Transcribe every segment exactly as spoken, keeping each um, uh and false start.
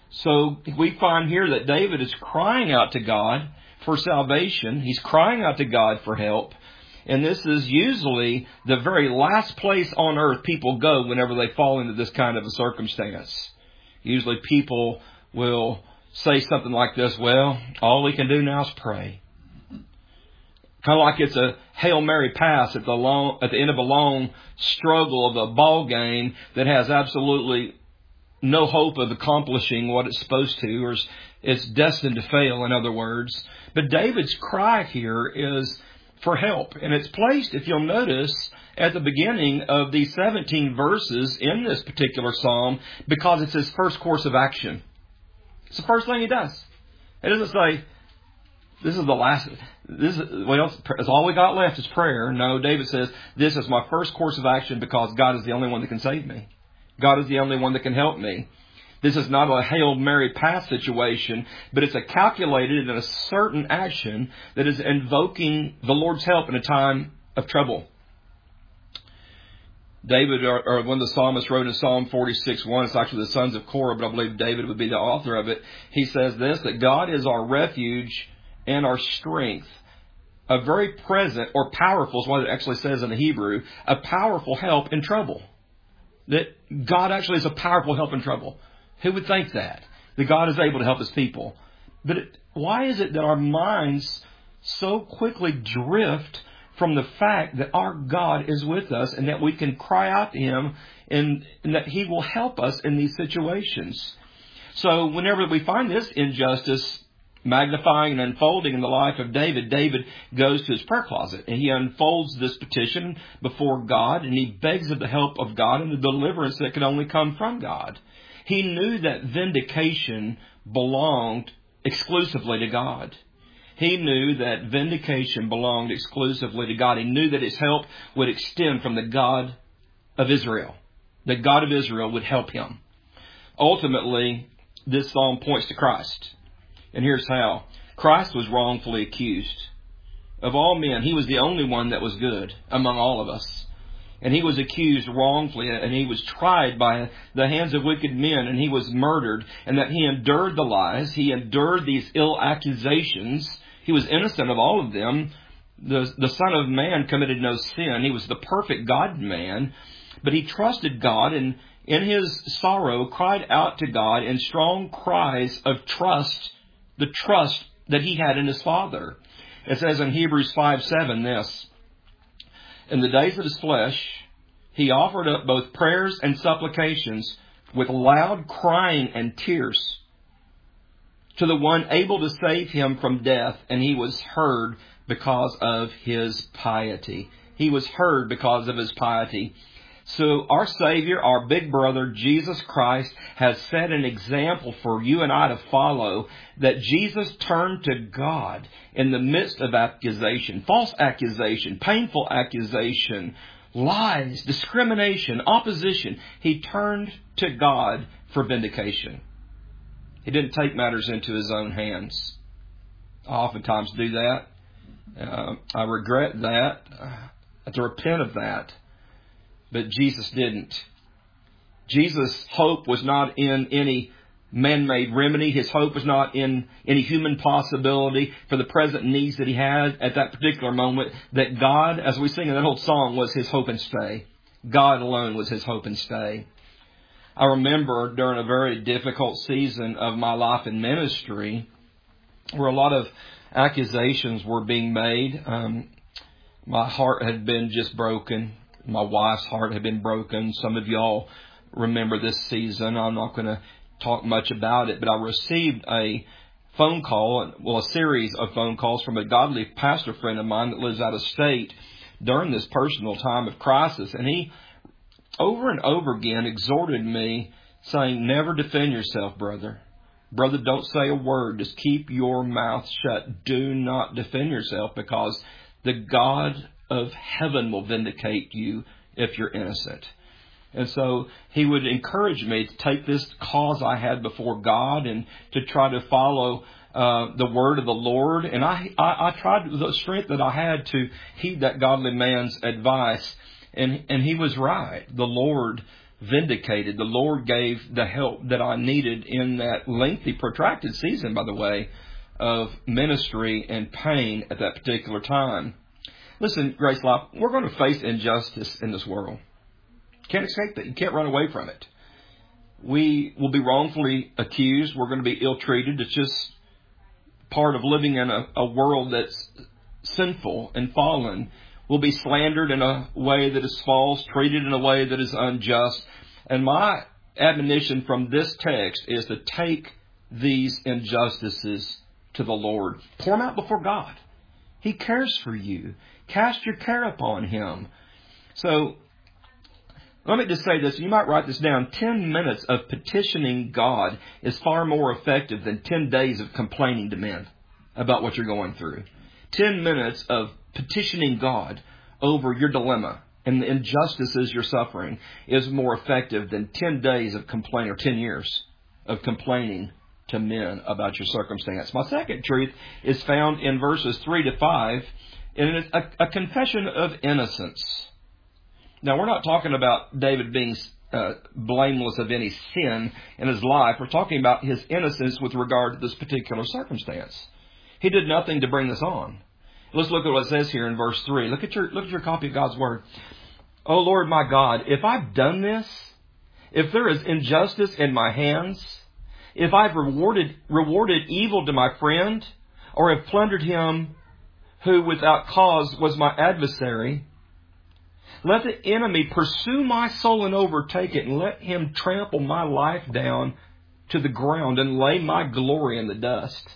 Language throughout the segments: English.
So we find here that David is crying out to God for salvation. He's crying out to God for help. And this is usually the very last place on earth people go whenever they fall into this kind of a circumstance. Usually people will say something like this, well, all we can do now is pray. Kind of like it's a Hail Mary pass at the long, at the end of a long struggle of a ball game that has absolutely no hope of accomplishing what it's supposed to, or it's destined to fail, in other words. But David's cry here is for help. And it's placed, if you'll notice, at the beginning of these seventeen verses in this particular psalm, because it's his first course of action. It's the first thing he does. It doesn't say, this is the last, this is, well, it's all we got left is prayer. No, David says, this is my first course of action because God is the only one that can save me. God is the only one that can help me. This is not a Hail Mary pass situation, but it's a calculated and a certain action that is invoking the Lord's help in a time of trouble. David, or, or when the psalmist wrote in Psalm forty-six one, it's actually the sons of Korah, but I believe David would be the author of it. He says this, that God is our refuge and our strength, a very present or powerful, is what it actually says in the Hebrew, a powerful help in trouble. That God actually is a powerful help in trouble. Who would think that? That God is able to help His people. But it, why is it that our minds so quickly drift from the fact that our God is with us and that we can cry out to Him and, and that He will help us in these situations? So whenever we find this injustice magnifying and unfolding in the life of David, David goes to his prayer closet and he unfolds this petition before God and he begs of the help of God and the deliverance that can only come from God. He knew that vindication belonged exclusively to God. He knew that vindication belonged exclusively to God. He knew that his help would extend from the God of Israel. The God of Israel would help him. Ultimately, this psalm points to Christ. And here's how. Christ was wrongfully accused. Of all men, He was the only one that was good among all of us. And He was accused wrongfully, and He was tried by the hands of wicked men, and He was murdered, and that He endured the lies. He endured these ill accusations. He was innocent of all of them. The, the Son of Man committed no sin. He was the perfect God-man, but He trusted God, and in His sorrow cried out to God in strong cries of trust, the trust that He had in His Father. It says in Hebrews five seven this, in the days of His flesh, He offered up both prayers and supplications with loud crying and tears to the one able to save Him from death, and He was heard because of His piety. He was heard because of His piety. So our Savior, our big brother, Jesus Christ, has set an example for you and I to follow, that Jesus turned to God in the midst of accusation, false accusation, painful accusation, lies, discrimination, opposition. He turned to God for vindication. He didn't take matters into His own hands. I oftentimes do that. Uh, I regret that. I have to repent of that. But Jesus didn't. Jesus' hope was not in any man-made remedy. His hope was not in any human possibility for the present needs that He had at that particular moment. That God, as we sing in that old song, was His hope and stay. God alone was His hope and stay. I remember during a very difficult season of my life in ministry, where a lot of accusations were being made. Um, my heart had been just broken. My wife's heart had been broken. Some of y'all remember this season. I'm not going to talk much about it, but I received a phone call, well, a series of phone calls from a godly pastor friend of mine that lives out of state during this personal time of crisis. And he, over and over again, exhorted me, saying, never defend yourself, brother. Brother, don't say a word. Just keep your mouth shut. Do not defend yourself, because the God of heaven will vindicate you if you're innocent. And so he would encourage me to take this cause I had before God and to try to follow uh, the word of the Lord. And I, I, I tried with the strength that I had to heed that godly man's advice. And, and he was right. The Lord vindicated. The Lord gave the help that I needed in that lengthy, protracted season, by the way, of ministry and pain at that particular time. Listen, Grace Life, we're going to face injustice in this world. Can't escape it. You can't run away from it. We will be wrongfully accused. We're going to be ill-treated. It's just part of living in a, a world that's sinful and fallen. We'll be slandered in a way that is false, treated in a way that is unjust. And my admonition from this text is to take these injustices to the Lord. Pour them out before God. He cares for you. Cast your care upon Him. So, let me just say this. You might write this down. Ten minutes of petitioning God is far more effective than ten days of complaining to men about what you're going through. Ten minutes of petitioning God over your dilemma and the injustices you're suffering is more effective than ten days of complaining, or ten years of complaining to men about your circumstance. My second truth is found in verses three to five, and it's a, a confession of innocence. Now, we're not talking about David being uh, blameless of any sin in his life. We're talking about his innocence with regard to this particular circumstance. He did nothing to bring this on. Let's look at what it says here in verse three. Look at your look at your copy of God's Word. Oh, Lord my God, if I've done this, if there is injustice in my hands, if I've rewarded rewarded evil to my friend, or have plundered him who without cause was my adversary, let the enemy pursue my soul and overtake it, and let him trample my life down to the ground and lay my glory in the dust.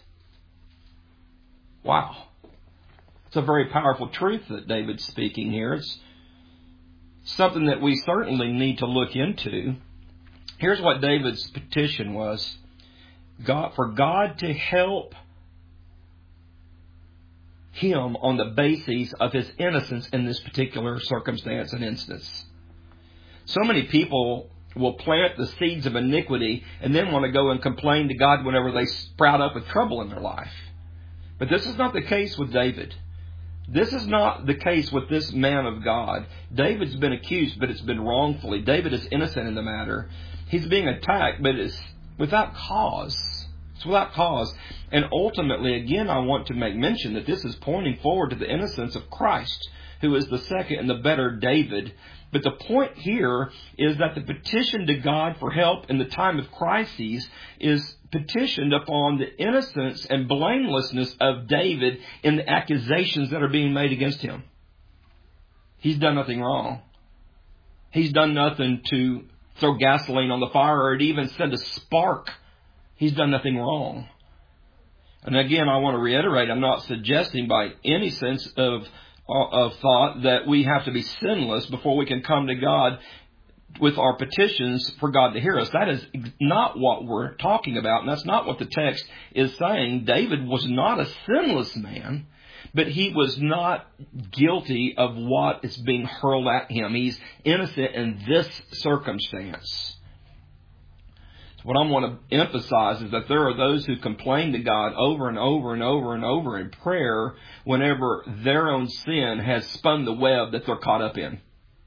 Wow. It's a very powerful truth that David's speaking here. It's something that we certainly need to look into. Here's what David's petition was. God, for God to help him on the basis of his innocence in this particular circumstance and instance. So many people will plant the seeds of iniquity and then want to go and complain to God whenever they sprout up with trouble in their life. But this is not the case with David. This is not the case with this man of God. David's been accused, but it's been wrongfully. David is innocent in the matter. He's being attacked, but it's without cause. It's without cause. And ultimately, again, I want to make mention that this is pointing forward to the innocence of Christ, who is the second and the better David. But the point here is that the petition to God for help in the time of crises is petitioned upon the innocence and blamelessness of David in the accusations that are being made against him. He's done nothing wrong. He's done nothing to throw gasoline on the fire or to even send a spark. He's done nothing wrong. And again, I want to reiterate, I'm not suggesting by any sense of of thought that we have to be sinless before we can come to God with our petitions for God to hear us. That is not what we're talking about, and that's not what the text is saying. David was not a sinless man, but he was not guilty of what is being hurled at him. He's innocent in this circumstance. What I want to emphasize is that there are those who complain to God over and over and over and over in prayer whenever their own sin has spun the web that they're caught up in.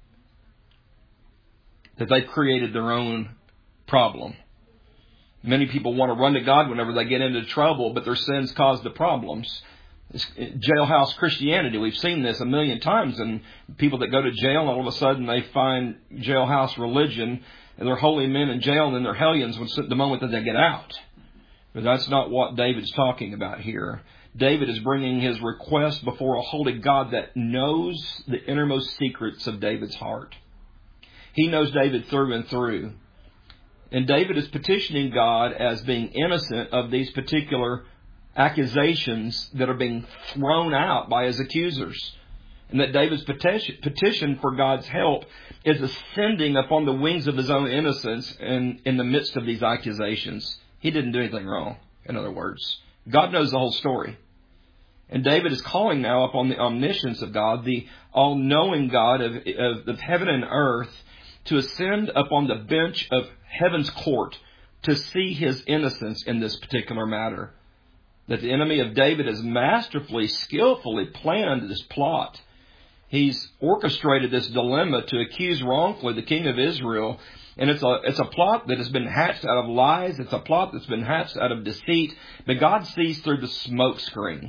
That they've created their own problem. Many people want to run to God whenever they get into trouble, but their sins cause the problems. It's jailhouse Christianity. We've seen this a million times, and people that go to jail, and all of a sudden they find jailhouse religion, and they're holy men in jail, and then they're hellions the moment that they get out. But that's not what David's talking about here. David is bringing his request before a holy God that knows the innermost secrets of David's heart. He knows David through and through. And David is petitioning God as being innocent of these particular accusations that are being thrown out by his accusers. And that David's petition, petition for God's help is ascending upon the wings of his own innocence in, in the midst of these accusations. He didn't do anything wrong, in other words. God knows the whole story. And David is calling now upon the omniscience of God, the all-knowing God of, of, of heaven and earth, to ascend upon the bench of heaven's court to see his innocence in this particular matter. That the enemy of David has masterfully, skillfully planned this plot. He's orchestrated this dilemma to accuse wrongfully the king of Israel. And it's a, it's a plot that has been hatched out of lies. It's a plot that's been hatched out of deceit. But God sees through the smoke screen.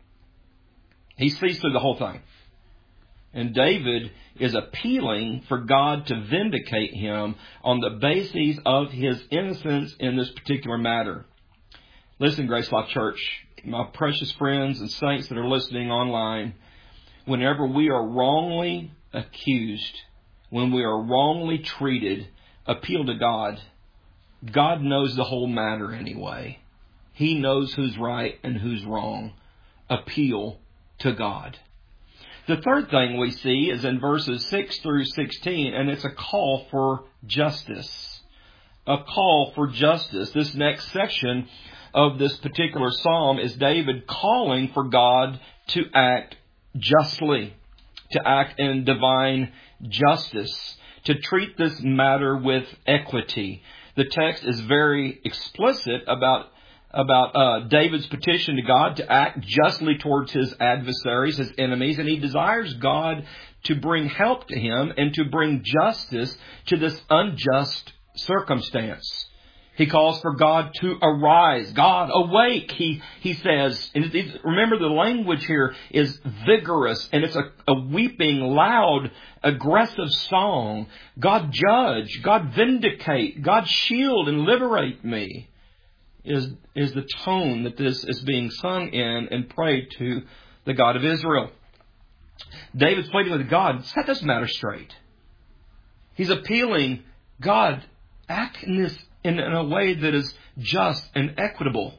He sees through the whole thing. And David is appealing for God to vindicate him on the basis of his innocence in this particular matter. Listen, Grace Life Church, my precious friends and saints that are listening online, whenever we are wrongly accused, when we are wrongly treated, appeal to God. God knows the whole matter anyway. He knows who's right and who's wrong. Appeal to God. The third thing we see is in verses six through sixteen, and it's a call for justice. A call for justice. This next section of this particular psalm is David calling for God to act justly, to act in divine justice, to treat this matter with equity. The text is very explicit about about uh, David's petition to God to act justly towards his adversaries, his enemies, and he desires God to bring help to him and to bring justice to this unjust circumstance. He calls for God to arise. God, awake, he, he says. And it, remember, the language here is vigorous, and it's a, a weeping, loud, aggressive song. God, judge. God, vindicate. God, shield and liberate me. Is, is the tone that this is being sung in and prayed to the God of Israel. David's pleading with God, set this matter straight. He's appealing, God, act in this in, in a way that is just and equitable.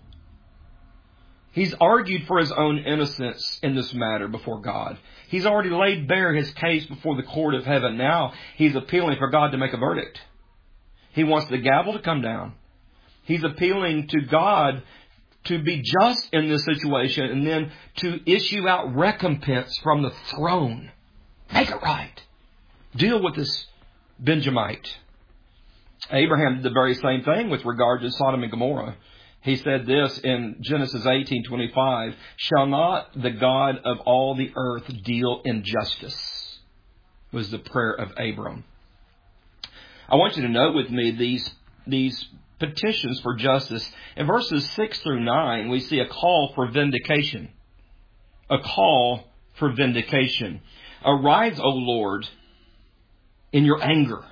He's argued for his own innocence in this matter before God. He's already laid bare his case before the court of heaven. Now he's appealing for God to make a verdict. He wants the gavel to come down. He's appealing to God to be just in this situation and then to issue out recompense from the throne. Make it right. Deal with this Benjamite. Abraham did the very same thing with regard to Sodom and Gomorrah. He said this in Genesis eighteen twenty-five, shall not the God of all the earth deal in justice? Was the prayer of Abram. I want you to note with me these, these petitions for justice. In verses six through nine, we see a call for vindication. A call for vindication. Arise, O Lord, in your anger.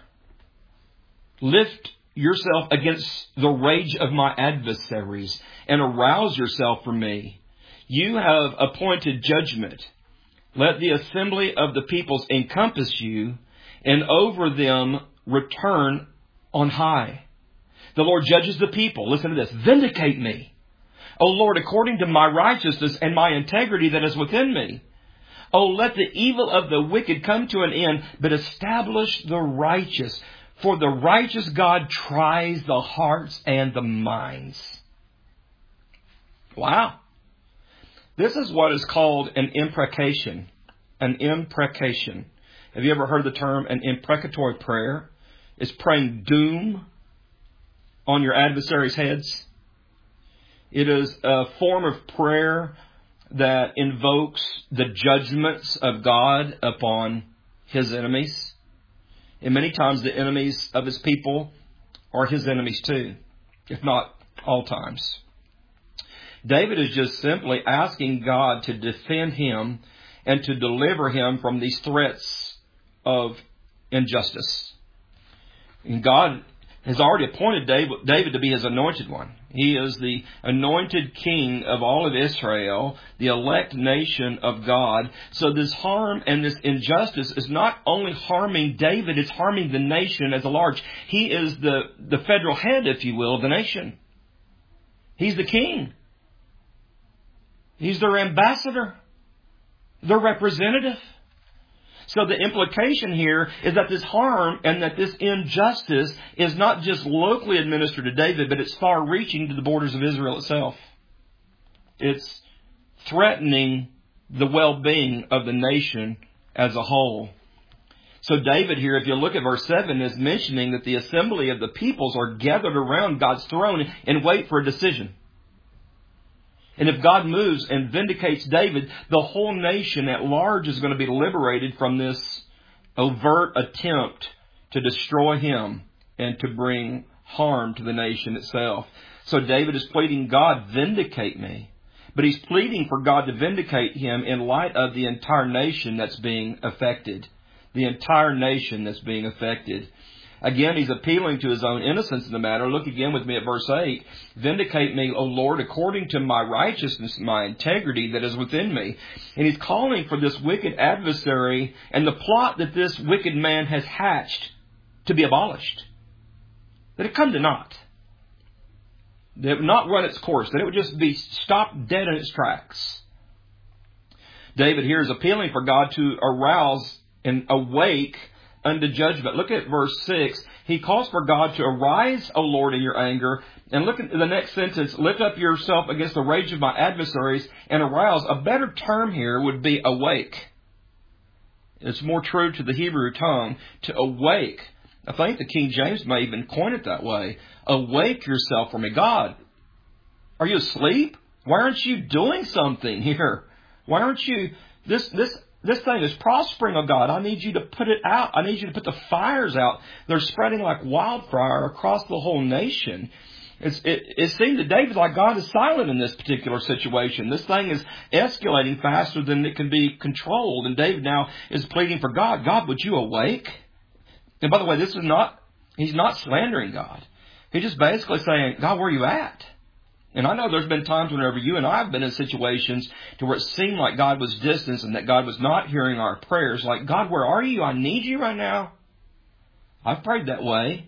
Lift yourself against the rage of my adversaries and arouse yourself for me. You have appointed judgment. Let the assembly of the peoples encompass you, and over them return on high. The Lord judges the people. Listen to this. Vindicate me, O Lord, according to my righteousness and my integrity that is within me. O let the evil of the wicked come to an end, but establish the righteous. For the righteous God tries the hearts and the minds. Wow. This is what is called an imprecation. An imprecation. Have you ever heard the term an imprecatory prayer? It's praying doom on your adversaries' heads. It is a form of prayer that invokes the judgments of God upon his enemies. And many times the enemies of his people are his enemies too, if not all times. David is just simply asking God to defend him and to deliver him from these threats of injustice. And God has already appointed David, David to be his anointed one. He is the anointed king of all of Israel, the elect nation of God. So this harm and this injustice is not only harming David, it's harming the nation as a large. He is the, the federal head, if you will, of the nation. He's the king. He's their ambassador, their representative. So the implication here is that this harm and that this injustice is not just locally administered to David, but it's far-reaching to the borders of Israel itself. It's threatening the well-being of the nation as a whole. So David here, if you look at verse seven, is mentioning that the assembly of the peoples are gathered around God's throne and wait for a decision. And if God moves and vindicates David, the whole nation at large is going to be liberated from this overt attempt to destroy him and to bring harm to the nation itself. So David is pleading, God, vindicate me. But he's pleading for God to vindicate him in light of the entire nation that's being affected. The entire nation that's being affected. Again, he's appealing to his own innocence in the matter. Look again with me at verse eight. Vindicate me, O Lord, according to my righteousness, my integrity that is within me. And he's calling for this wicked adversary and the plot that this wicked man has hatched to be abolished. That it come to naught. That it would not run its course. That it would just be stopped dead in its tracks. David here is appealing for God to arouse and awake unto judgment. Look at verse six. He calls for God to arise, O Lord, in your anger. And look at the next sentence. Lift up yourself against the rage of my adversaries and arouse. A better term here would be awake. It's more true to the Hebrew tongue to awake. I think the King James may even coin it that way. Awake yourself for me. God, are you asleep? Why aren't you doing something here? Why aren't you... This, this, this thing is prospering, oh God. I need you to put it out. I need you to put the fires out. They're spreading like wildfire across the whole nation. It's, it, it seemed to David like God is silent in this particular situation. This thing is escalating faster than it can be controlled. And David now is pleading for God. God, would you awake? And by the way, this is not, he's not slandering God. He's just basically saying, God, where are you at? And I know there's been times whenever you and I have been in situations to where it seemed like God was distant and that God was not hearing our prayers. Like, God, where are you? I need you right now. I've prayed that way.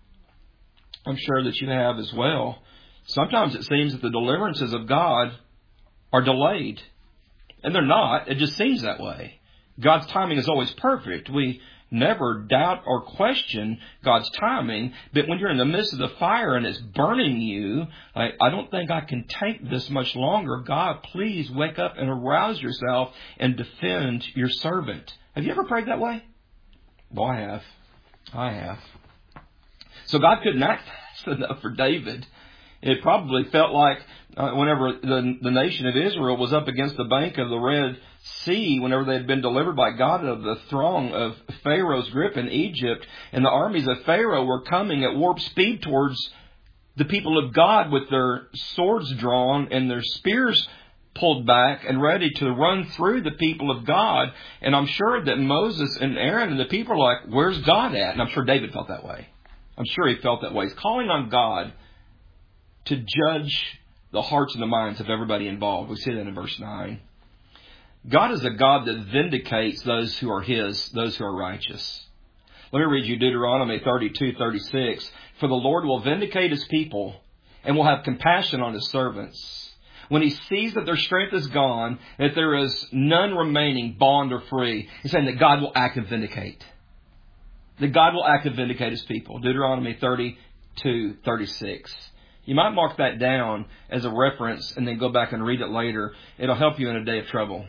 I'm sure that you have as well. Sometimes it seems that the deliverances of God are delayed. And they're not. It just seems that way. God's timing is always perfect. We never doubt or question God's timing. But when you're in the midst of the fire and it's burning you, like, I don't think I can take this much longer. God, please wake up and arouse yourself and defend your servant. Have you ever prayed that way? Well, I have. I have. So God couldn't act fast enough for David. It probably felt like uh, whenever the, the nation of Israel was up against the bank of the Red Sea, whenever they had been delivered by God out of the throng of Pharaoh's grip in Egypt, and the armies of Pharaoh were coming at warp speed towards the people of God with their swords drawn and their spears pulled back and ready to run through the people of God. And I'm sure that Moses and Aaron and the people are like, where's God at? And I'm sure David felt that way. I'm sure he felt that way. He's calling on God to judge the hearts and the minds of everybody involved. We see that in verse nine. God is a God that vindicates those who are His, those who are righteous. Let me read you Deuteronomy thirty-two thirty-six. For the Lord will vindicate His people and will have compassion on His servants. When He sees that their strength is gone, that there is none remaining, bond or free, He's saying that God will act and vindicate. That God will act and vindicate His people. Deuteronomy thirty-two thirty-six. You might mark that down as a reference and then go back and read it later. It'll help you in a day of trouble.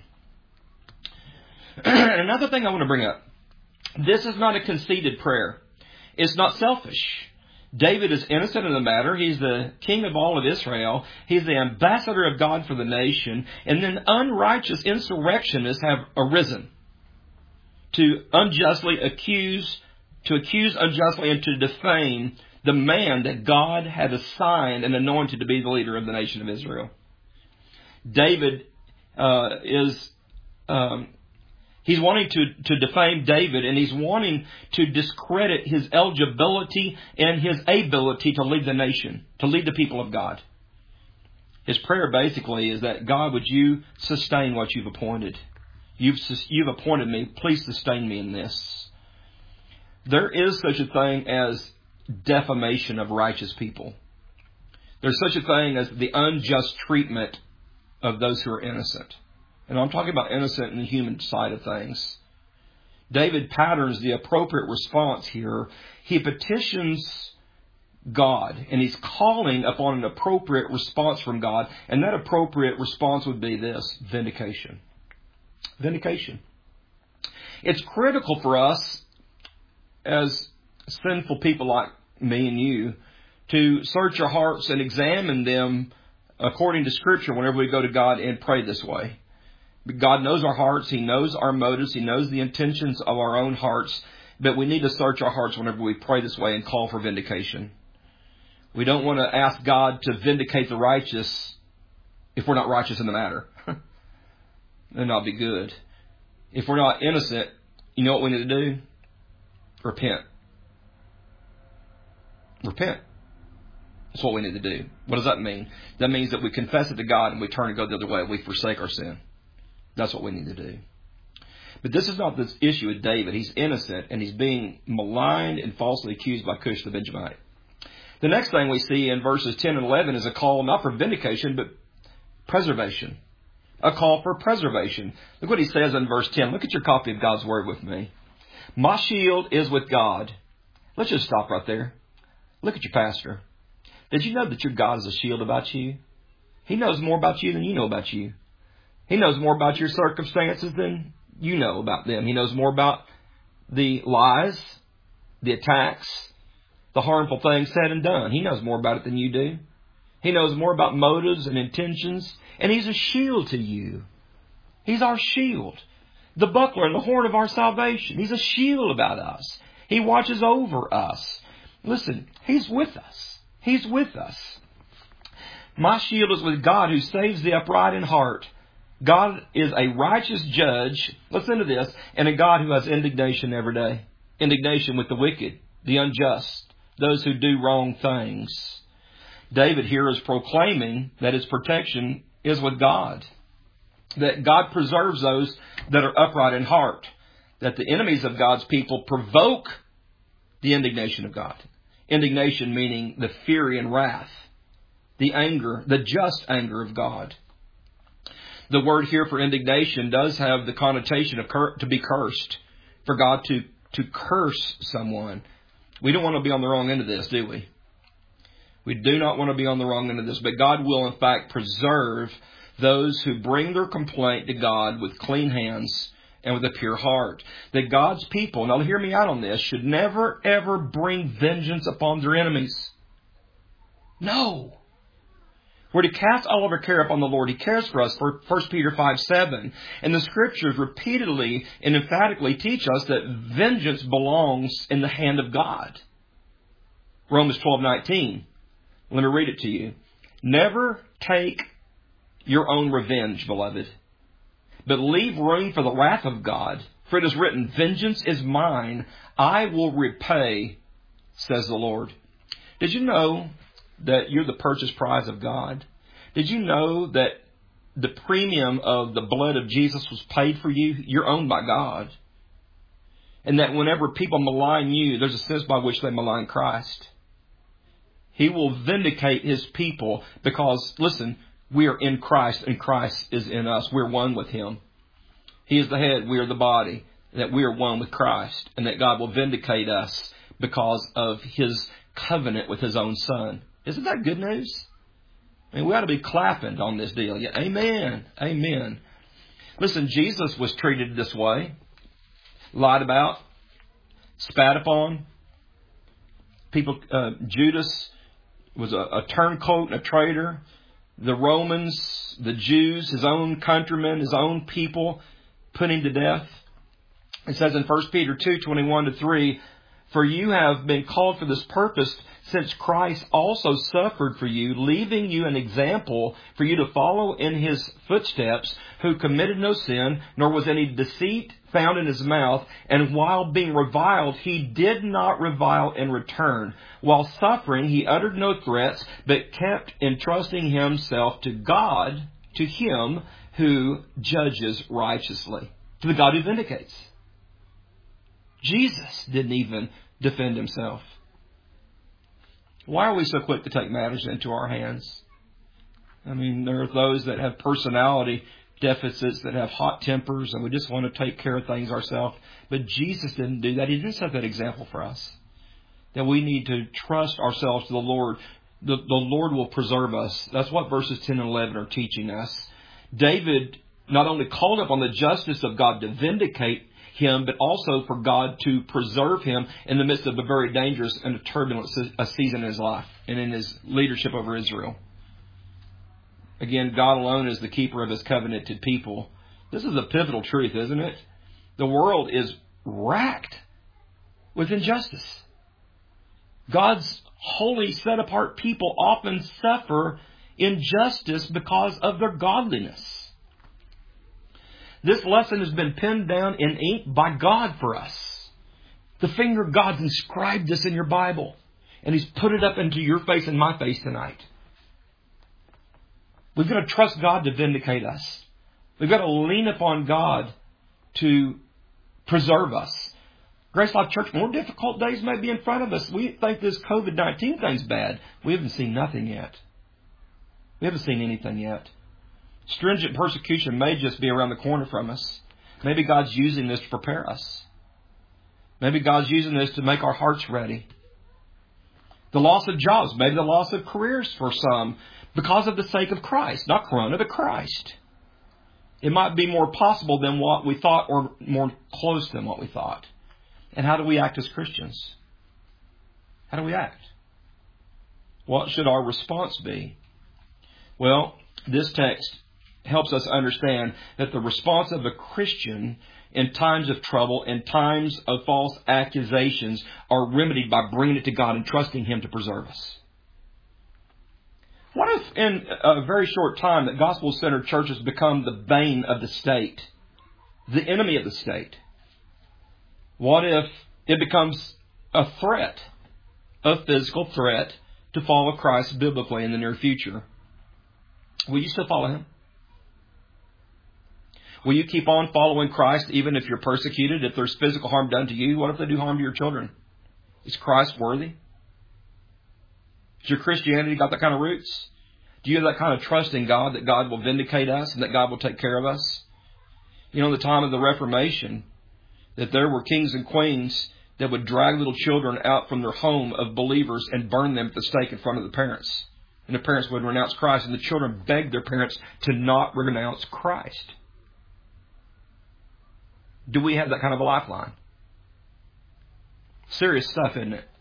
Another thing I want to bring up. This is not a conceited prayer. It's not selfish. David is innocent in the matter. He's the king of all of Israel. He's the ambassador of God for the nation. And then unrighteous insurrectionists have arisen to unjustly accuse, to accuse unjustly and to defame the man that God had assigned and anointed to be the leader of the nation of Israel. David uh, is, um, he's wanting to, to defame David, and he's wanting to discredit his eligibility and his ability to lead the nation, to lead the people of God. His prayer basically is that, God, would you sustain what you've appointed? You've, you've appointed me. Please sustain me in this. There is such a thing as defamation of righteous people. There's such a thing as the unjust treatment of those who are innocent. And I'm talking about innocent in the human side of things. David patterns the appropriate response here. He petitions God, and he's calling upon an appropriate response from God. And that appropriate response would be this: vindication. Vindication. It's critical for us as sinful people like me and you to search our hearts and examine them according to Scripture whenever we go to God and pray this way. God knows our hearts. He knows our motives. He knows the intentions of our own hearts. But we need to search our hearts whenever we pray this way and call for vindication. We don't want to ask God to vindicate the righteous if we're not righteous in the matter. That'd not be good. If we're not innocent, you know what we need to do? Repent. Repent. That's what we need to do. What does that mean? That means that we confess it to God and we turn and go the other way. We forsake our sin. That's what we need to do. But this is not this issue with David. He's innocent and he's being maligned and falsely accused by Cush the Benjamite. The next thing we see in verses ten and eleven is a call not for vindication, but preservation. A call for preservation. Look what he says in verse ten. Look at your copy of God's Word with me. My shield is with God. Let's just stop right there. Look at your pastor. Did you know that your God is a shield about you? He knows more about you than you know about you. He knows more about your circumstances than you know about them. He knows more about the lies, the attacks, the harmful things said and done. He knows more about it than you do. He knows more about motives and intentions. And He's a shield to you. He's our shield. The buckler and the horn of our salvation. He's a shield about us. He watches over us. Listen, He's with us. He's with us. My shield is with God who saves the upright in heart. God is a righteous judge, listen to this, and a God who has indignation every day. Indignation with the wicked, the unjust, those who do wrong things. David here is proclaiming that his protection is with God. That God preserves those that are upright in heart. That the enemies of God's people provoke the indignation of God. Indignation meaning the fury and wrath. The anger, the just anger of God. The word here for indignation does have the connotation of cur- to be cursed. For God to, to curse someone. We don't want to be on the wrong end of this, do we? We do not want to be on the wrong end of this. But God will, in fact, preserve those who bring their complaint to God with clean hands and with a pure heart. That God's people, now hear me out on this, should never, ever bring vengeance upon their enemies. No. We're to cast all of our care upon the Lord. He cares for us, for First Peter five seven. And the Scriptures repeatedly and emphatically teach us that vengeance belongs in the hand of God. Romans twelve nineteen. Let me read it to you. Never take your own revenge, beloved, but leave room for the wrath of God. For it is written, vengeance is mine, I will repay, says the Lord. Did you know that you're the purchased prize of God? Did you know that the premium of the blood of Jesus was paid for you? You're owned by God. And that whenever people malign you, there's a sense by which they malign Christ. He will vindicate His people because, listen, we are in Christ and Christ is in us. We're one with Him. He is the head, we are the body, that we are one with Christ, and that God will vindicate us because of His covenant with His own Son. Isn't that good news? I mean, we ought to be clapping on this deal. Yeah, amen. Amen. Listen, Jesus was treated this way. Lied about. Spat upon. People, uh, Judas was a, a turncoat and a traitor. The Romans, the Jews, his own countrymen, his own people put him to death. It says in First Peter two twenty-one to three, for you have been called for this purpose, since Christ also suffered for you, leaving you an example for you to follow in His footsteps, who committed no sin, nor was any deceit found in His mouth. And while being reviled, He did not revile in return. While suffering, He uttered no threats, but kept entrusting Himself to God, to Him who judges righteously, to the God who vindicates. Jesus didn't even defend Himself. Why are we so quick to take matters into our hands? I mean, there are those that have personality deficits, that have hot tempers, and we just want to take care of things ourselves. But Jesus didn't do that. He didn't set that example for us. That we need to trust ourselves to the Lord. The, the Lord will preserve us. That's what verses ten and eleven are teaching us. David not only called upon the justice of God to vindicate him, but also for God to preserve him in the midst of a very dangerous and a turbulent a season in his life and in his leadership over Israel. Again, God alone is the keeper of His covenanted people. This is a pivotal truth, isn't it? The world is racked with injustice. God's holy, set-apart people often suffer injustice because of their godliness. This lesson has been penned down in ink by God for us. The finger of God's inscribed this in your Bible, and He's put it up into your face and my face tonight. We've got to trust God to vindicate us. We've got to lean upon God to preserve us. Grace Life Church, more difficult days may be in front of us. We think this covid nineteen thing's bad. We haven't seen nothing yet. We haven't seen anything yet. Stringent persecution may just be around the corner from us. Maybe God's using this to prepare us. Maybe God's using this to make our hearts ready. The loss of jobs, maybe the loss of careers for some, because of the sake of Christ. Not Corona, but Christ. It might be more possible than what we thought, or more close than what we thought. And how do we act as Christians? How do we act? What should our response be? Well, this text helps us understand that the response of a Christian in times of trouble, in times of false accusations, are remedied by bringing it to God and trusting Him to preserve us. What if in a very short time that gospel-centered churches become the bane of the state, the enemy of the state? What if it becomes a threat, a physical threat, to follow Christ biblically in the near future? Will you still follow Him? Will you keep on following Christ even if you're persecuted, if there's physical harm done to you? What if they do harm to your children? Is Christ worthy? Has your Christianity got that kind of roots? Do you have that kind of trust in God that God will vindicate us and that God will take care of us? You know, in the time of the Reformation, that there were kings and queens that would drag little children out from their home of believers and burn them at the stake in front of the parents. And the parents would renounce Christ, and the children begged their parents to not renounce Christ. Do we have that kind of a lifeline? Serious stuff, isn't it?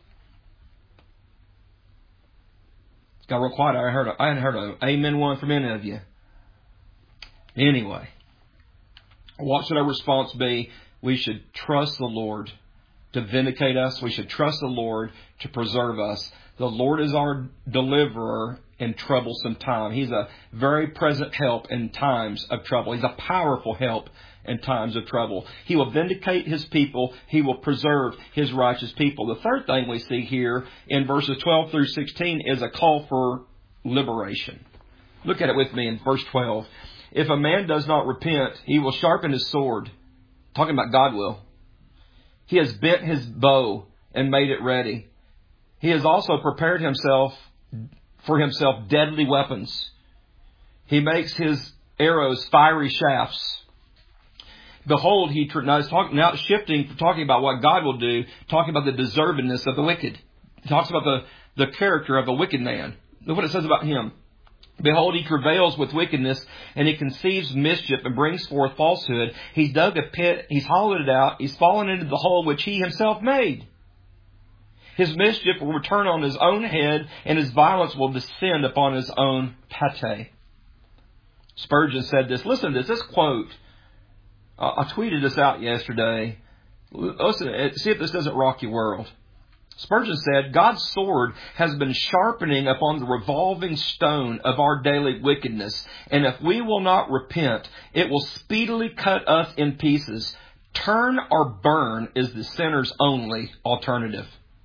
It's got real quiet. I heard a, I hadn't heard an amen one from any of you. Anyway, what should our response be? We should trust the Lord to vindicate us. We should trust the Lord to preserve us. The Lord is our deliverer in troublesome time. He's a very present help in times of trouble. He's a powerful help in times of trouble. He will vindicate His people. He will preserve His righteous people. The third thing we see here in verses twelve through sixteen is a call for liberation. Look at it with me in verse twelve. If a man does not repent, he will sharpen his sword. Talking about God will. He has bent his bow and made it ready. He has also prepared himself for himself deadly weapons. He makes his arrows fiery shafts. Behold, he now, is talking, now shifting from talking about what God will do, talking about the deservedness of the wicked. He talks about the, the character of a wicked man. Look what it says about him. Behold, he travails with wickedness, and he conceives mischief and brings forth falsehood. He's dug a pit, he's hollowed it out, he's fallen into the hole which he himself made. His mischief will return on his own head, and his violence will descend upon his own pate. Spurgeon said this. Listen to this. This quote. I tweeted this out yesterday. Listen, see if this doesn't rock your world. Spurgeon said, God's sword has been sharpening upon the revolving stone of our daily wickedness, and if we will not repent, it will speedily cut us in pieces. Turn or burn is the sinner's only alternative.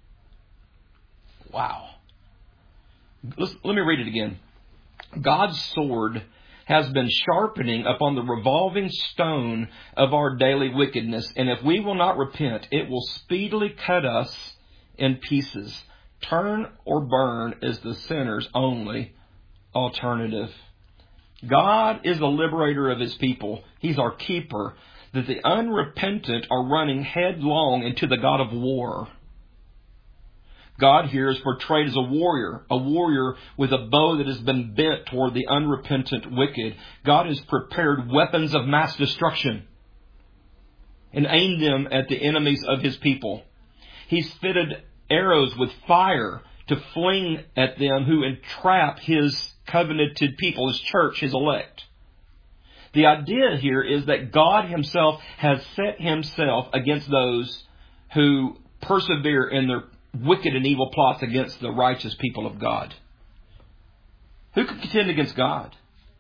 Wow. Let's, let me read it again. God's sword has been sharpening upon the revolving stone of our daily wickedness, and if we will not repent, it will speedily cut us in pieces. Turn or burn is the sinner's only alternative. God is the liberator of His people. He's our keeper. That the unrepentant are running headlong into the God of war. God here is portrayed as a warrior, a warrior with a bow that has been bent toward the unrepentant wicked. God has prepared weapons of mass destruction and aimed them at the enemies of His people. He's fitted arrows with fire to fling at them who entrap His covenanted people, His church, His elect. The idea here is that God Himself has set Himself against those who persevere in their wicked and evil plots against the righteous people of God? Who can contend against God?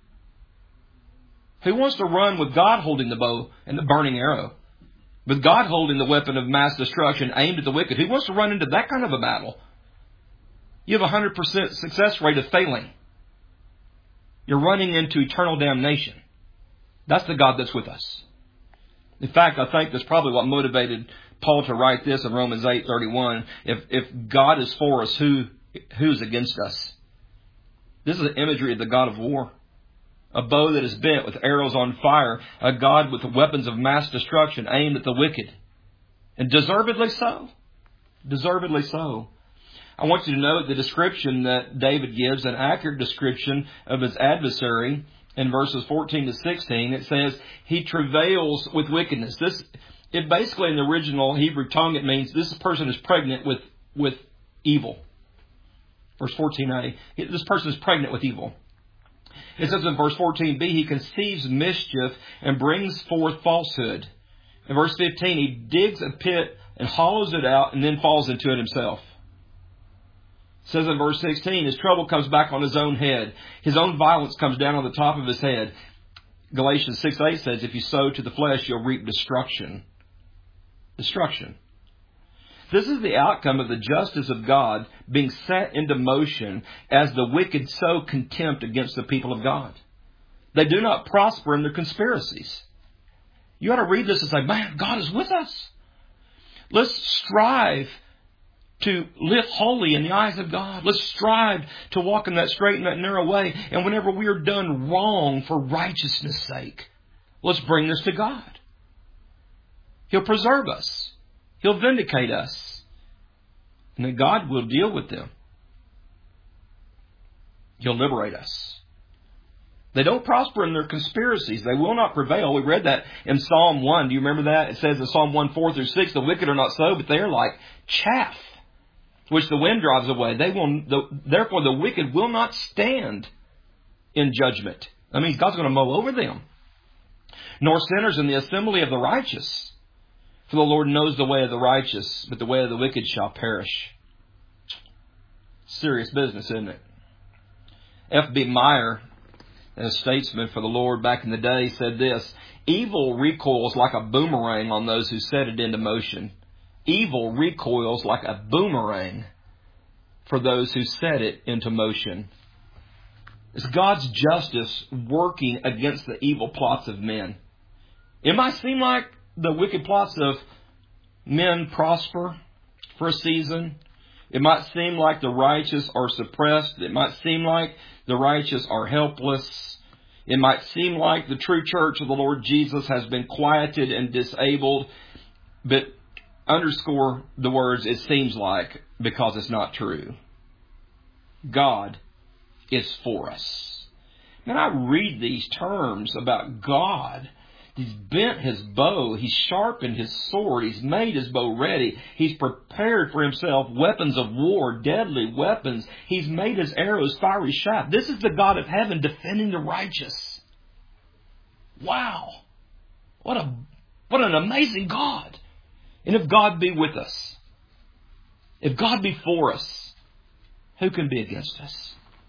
Who wants to run with God holding the bow and the burning arrow? With God holding the weapon of mass destruction aimed at the wicked? Who wants to run into that kind of a battle? You have a one hundred percent success rate of failing. You're running into eternal damnation. That's the God that's with us. In fact, I think that's probably what motivated Paul to write this in Romans eight thirty-one. If, if God is for us, who who's against us? This is an imagery of the God of war. A bow that is bent with arrows on fire. A God with weapons of mass destruction aimed at the wicked. And deservedly so. Deservedly so. I want you to note the description that David gives, an accurate description of his adversary in verses fourteen to sixteen. It says, he travails with wickedness. This, it basically in the original Hebrew tongue, it means this person is pregnant with, with evil. Verse fourteen a, this person is pregnant with evil. It says in verse fourteen b, he conceives mischief and brings forth falsehood. In verse fifteen, he digs a pit and hollows it out and then falls into it himself. It says in verse sixteen, his trouble comes back on his own head. His own violence comes down on the top of his head. Galatians six eight says, if you sow to the flesh, you'll reap destruction. Destruction. This is the outcome of the justice of God being set into motion as the wicked sow contempt against the people of God. They do not prosper in their conspiracies. You ought to read this and say, man, God is with us. Let's strive to live holy in the eyes of God. Let's strive to walk in that straight and that narrow way. And whenever we are done wrong for righteousness' sake, let's bring this to God. He'll preserve us. He'll vindicate us. And then God will deal with them. He'll liberate us. They don't prosper in their conspiracies. They will not prevail. We read that in Psalm one. Do you remember that? It says in Psalm one, four through six, the wicked are not so, but they are like chaff, which the wind drives away. They will, the, therefore the wicked will not stand in judgment. That means God's going to mow over them. Nor sinners in the assembly of the righteous. For the Lord knows the way of the righteous, but the way of the wicked shall perish. Serious business, isn't it? F B Meyer, a statesman for the Lord back in the day, said this: evil recoils like a boomerang on those who set it into motion. Evil recoils like a boomerang for those who set it into motion. It's God's justice working against the evil plots of men. It might seem like the wicked plots of men prosper for a season. It might seem like the righteous are suppressed. It might seem like the righteous are helpless. It might seem like the true church of the Lord Jesus has been quieted and disabled. But underscore the words, it seems like, because it's not true. God is for us. And I read these terms about God. He's bent his bow. He's sharpened his sword. He's made his bow ready. He's prepared for himself weapons of war, deadly weapons. He's made his arrows fiery shaft. This is the God of heaven defending the righteous. Wow. What a, what an amazing God. And if God be with us, if God be for us, who can be against us?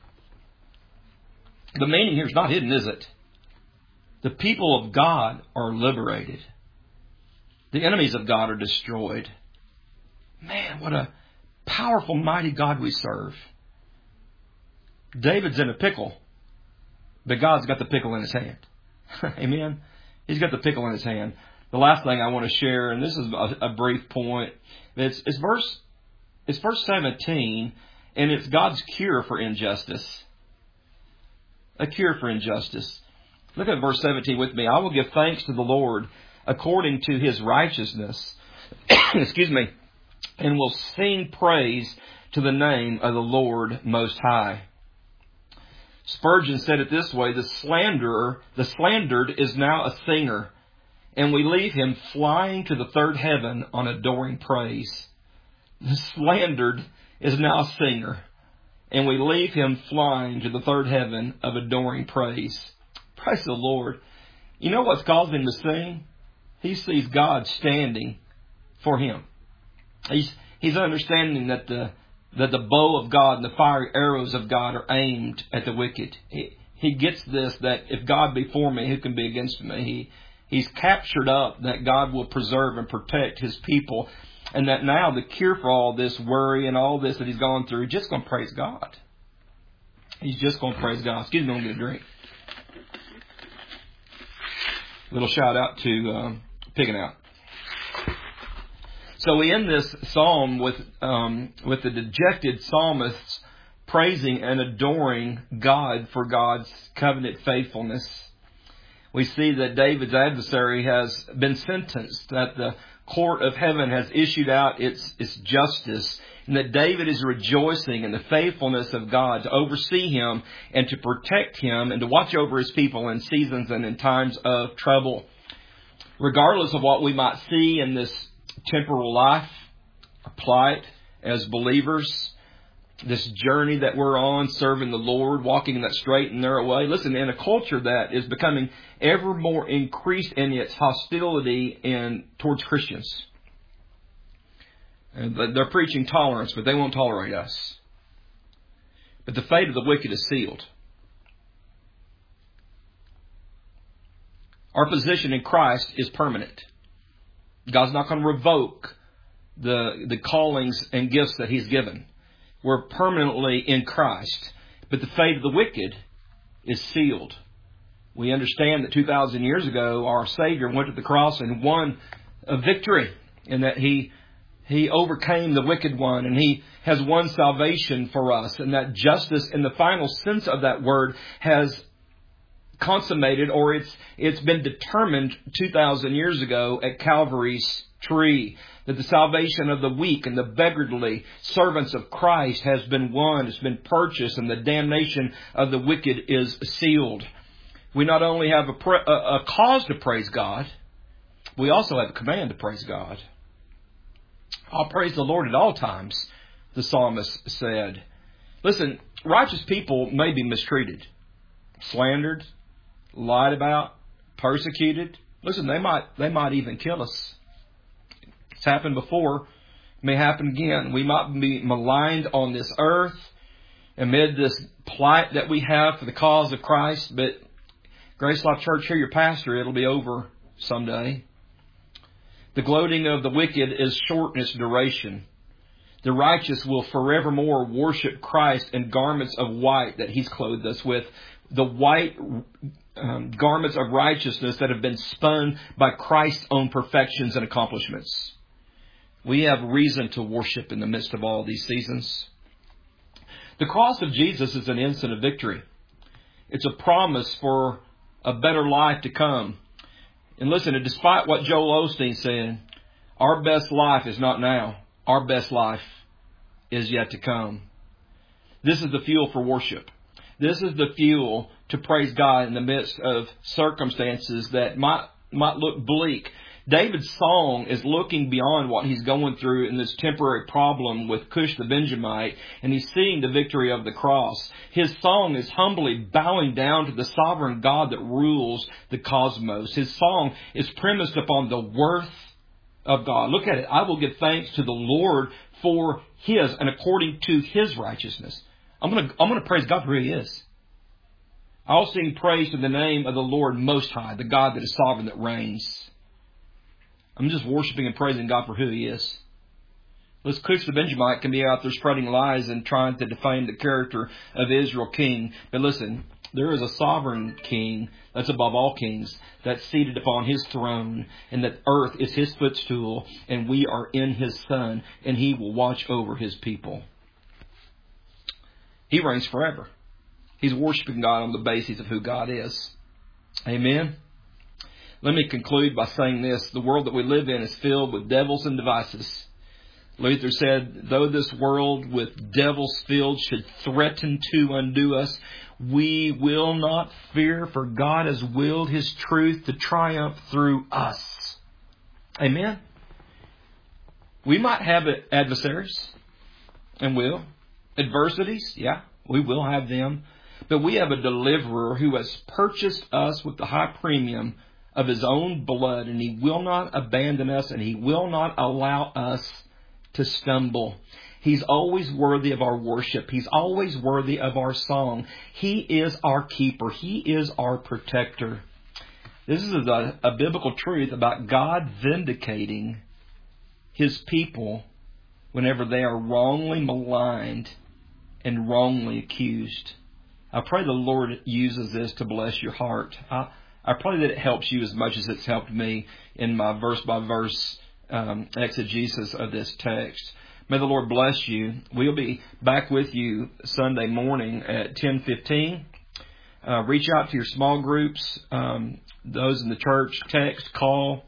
The meaning here is not hidden, is it? The people of God are liberated. The enemies of God are destroyed. Man, what a powerful, mighty God we serve. David's in a pickle, but God's got the pickle in his hand. Amen? He's got the pickle in his hand. The last thing I want to share, and this is a, a brief point, it's, it's verse it's verse seventeen, and it's God's cure for injustice. A cure for injustice. Look at verse seventeen with me. I will give thanks to the Lord according to his righteousness, excuse me, and will sing praise to the name of the Lord Most High. Spurgeon said it this way: the slanderer, the slandered is now a singer, and we leave him flying to the third heaven on adoring praise. The slandered is now a singer, and we leave him flying to the third heaven of adoring praise. Praise the Lord. You know what's caused him to sing? He sees God standing for him. He's, he's understanding that the, that the bow of God and the fiery arrows of God are aimed at the wicked. He, he gets this, that if God be for me, who can be against me? He, he's captured up that God will preserve and protect His people. And that now the cure for all this worry and all this that he's gone through, just going to praise God. He's just going to praise God. Excuse me, I'm going to get a drink. Little shout out to um, Pigging Out. So we end this psalm with um, with the dejected psalmists praising and adoring God for God's covenant faithfulness. We see that David's adversary has been sentenced, that the court of heaven has issued out its, its justice, and that David is rejoicing in the faithfulness of God to oversee him and to protect him and to watch over His people in seasons and in times of trouble. Regardless of what we might see in this temporal life, apply it as believers. This journey that we're on, serving the Lord, walking in that straight and narrow way. Listen, in a culture that is becoming ever more increased in its hostility in towards Christians. And they're preaching tolerance, but they won't tolerate us. But the fate of the wicked is sealed. Our position in Christ is permanent. God's not going to revoke the, the callings and gifts that He's given. We're permanently in Christ. But the fate of the wicked is sealed. We understand that two thousand years ago, our Savior went to the cross and won a victory, and that He He overcame the wicked one, and He has won salvation for us, and that justice in the final sense of that word has consummated, or it's it's been determined two thousand years ago at Calvary's tree. That the salvation of the weak and the beggarly servants of Christ has been won, it's been purchased, and the damnation of the wicked is sealed. We not only have a, pra- a, a cause to praise God, we also have a command to praise God. I'll praise the Lord at all times, the psalmist said. Listen, righteous people may be mistreated, slandered, lied about, persecuted. Listen, they might they might even kill us. It's happened before. It may happen again. We might be maligned on this earth amid this plight that we have for the cause of Christ. But Grace Life Church, hear your pastor. It'll be over someday. The gloating of the wicked is short in its duration. The righteous will forevermore worship Christ in garments of white that He's clothed us with. The white um, garments of righteousness that have been spun by Christ's own perfections and accomplishments. We have reason to worship in the midst of all these seasons. The cross of Jesus is an instant of victory. It's a promise for a better life to come. And listen, despite what Joel Osteen said, our best life is not now. Our best life is yet to come. This is the fuel for worship. This is the fuel to praise God in the midst of circumstances that might might look bleak. David's song is looking beyond what he's going through in this temporary problem with Cush the Benjamite, and he's seeing the victory of the cross. His song is humbly bowing down to the sovereign God that rules the cosmos. His song is premised upon the worth of God. Look at it. I will give thanks to the Lord for His and according to His righteousness. I'm going to, I'm going to praise God for who He is. I'll sing praise to the name of the Lord Most High, the God that is sovereign, that reigns. I'm just worshiping and praising God for who He is. This Cush the Benjamite can be out there spreading lies and trying to defame the character of Israel king. But listen, there is a sovereign king that's above all kings, that's seated upon His throne, and that earth is His footstool, and we are in His Son, and He will watch over His people. He reigns forever. He's worshiping God on the basis of who God is. Amen. Let me conclude by saying this. The world that we live in is filled with devils and devices. Luther said, though this world with devils filled should threaten to undo us, we will not fear, for God has willed His truth to triumph through us. Amen. We might have adversaries, and will. Adversities, yeah, we will have them. But we have a deliverer who has purchased us with the high premium of His own blood, and He will not abandon us, and He will not allow us to stumble. He's always worthy of our worship. He's always worthy of our song. He is our keeper. He is our protector. This is a, a biblical truth about God vindicating His people whenever they are wrongly maligned and wrongly accused. I pray the Lord uses this to bless your heart. I, I pray that it helps you as much as it's helped me in my verse-by-verse um, exegesis of this text. May the Lord bless you. We'll be back with you Sunday morning at ten fifteen. Uh, reach out to your small groups, um, those in the church, text, call.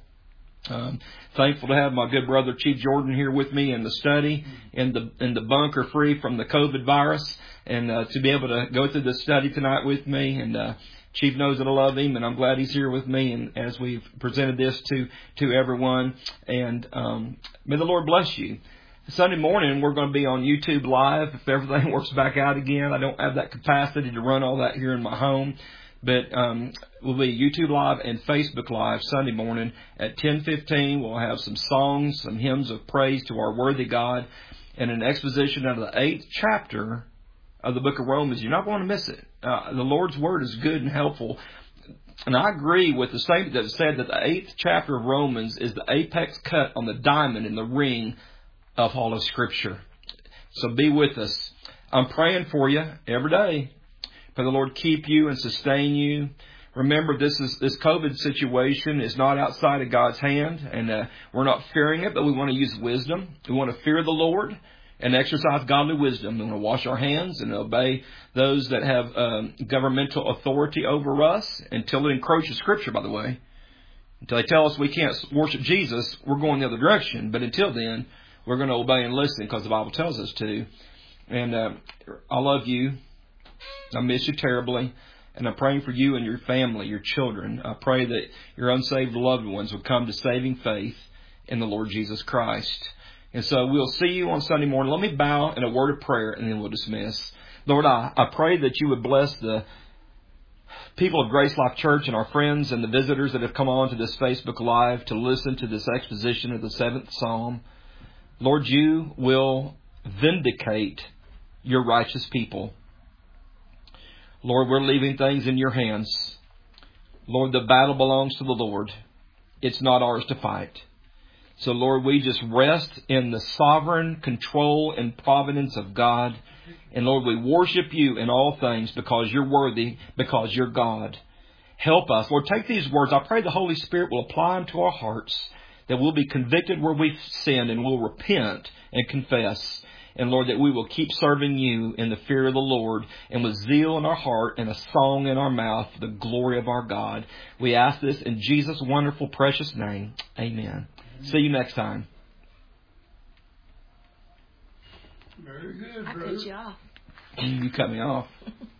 Um, thankful to have my good brother Chief Jordan here with me in the study, in the in the bunker, free from the COVID virus, and uh, to be able to go through this study tonight with me. And uh, Chief knows that I love him, and I'm glad he's here with me. And as we've presented this to to everyone, and um, may the Lord bless you. Sunday morning, we're going to be on YouTube Live if everything works back out again. I don't have that capacity to run all that here in my home. But um, we'll be YouTube Live and Facebook Live Sunday morning at ten fifteen. We'll have some songs, some hymns of praise to our worthy God, and an exposition out of the eighth chapter of the book of Romans. You're not going to miss it. Uh, the Lord's Word is good and helpful. And I agree with the statement that said that the eighth chapter of Romans is the apex cut on the diamond in the ring of all of Scripture. So be with us. I'm praying for you every day. May the Lord keep you and sustain you. Remember, this is this COVID situation is not outside of God's hand, and uh, we're not fearing it, but we want to use wisdom. We want to fear the Lord and exercise godly wisdom. We want to wash our hands and obey those that have um, governmental authority over us until it encroaches Scripture, by the way. Until they tell us we can't worship Jesus, we're going the other direction. But until then, we're going to obey and listen because the Bible tells us to. And uh, I love you. I miss you terribly. And I'm praying for you and your family, your children. I pray that your unsaved loved ones will come to saving faith in the Lord Jesus Christ. And so we'll see you on Sunday morning. Let me bow in a word of prayer and then we'll dismiss. Lord, I, I pray that you would bless the people of Grace Life Church and our friends and the visitors that have come on to this Facebook Live to listen to this exposition of the seventh Psalm. Lord, you will vindicate your righteous people. Lord, we're leaving things in your hands. Lord, the battle belongs to the Lord. It's not ours to fight. So, Lord, we just rest in the sovereign control and providence of God. And, Lord, we worship you in all things because you're worthy, because you're God. Help us. Lord, take these words. I pray the Holy Spirit will apply them to our hearts, that we'll be convicted where we've sinned and we'll repent and confess. And, Lord, that we will keep serving you in the fear of the Lord and with zeal in our heart and a song in our mouth for the glory of our God. We ask this in Jesus' wonderful, precious name. Amen. See you next time. Very good, brother. I cut you off. You cut me off.